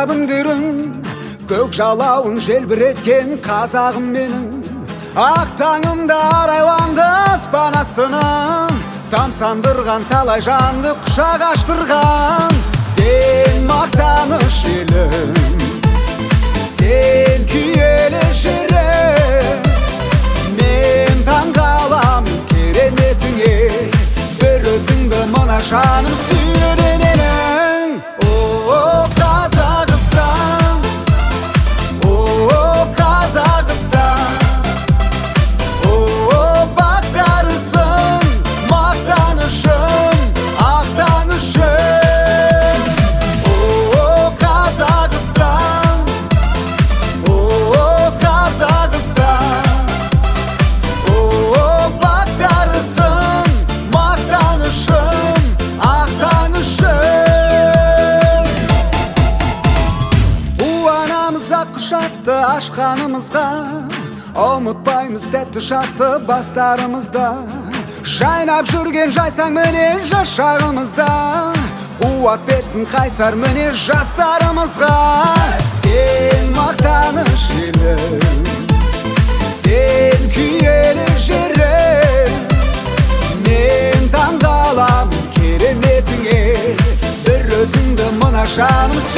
күндерің, көк жалауын желбіреткен қазағым менің. Ақ таңымда арайланды аспан астынан, тамсандырған талай жанды құшақ аштырған. Сен мақтаныш елім, сен киелі жерім, мен таңғаламын кереметіңе, бір өзіңді мына жаным сүйеді менің. О, Қазақстан, о, Қазақстан, о, бақтарысың, мақтанышым, ақ таңышым. О, Қазақстан, о, Қазақстан, о, бақтарысың, мақтанышым, ақ таңышым. Қуанамыз ақ құшақты ашқанымызға, ұмытпаймыз тәтті шақты бастарымызда. Жайнап жүрген жайсаң міне жас шағымызда, қуат берсін қайсар міне жастарымызға. Сен мақтаныш елім, сен киелі жерім, мен таңғаламын кереметіңе, бір өзіңді мына жаным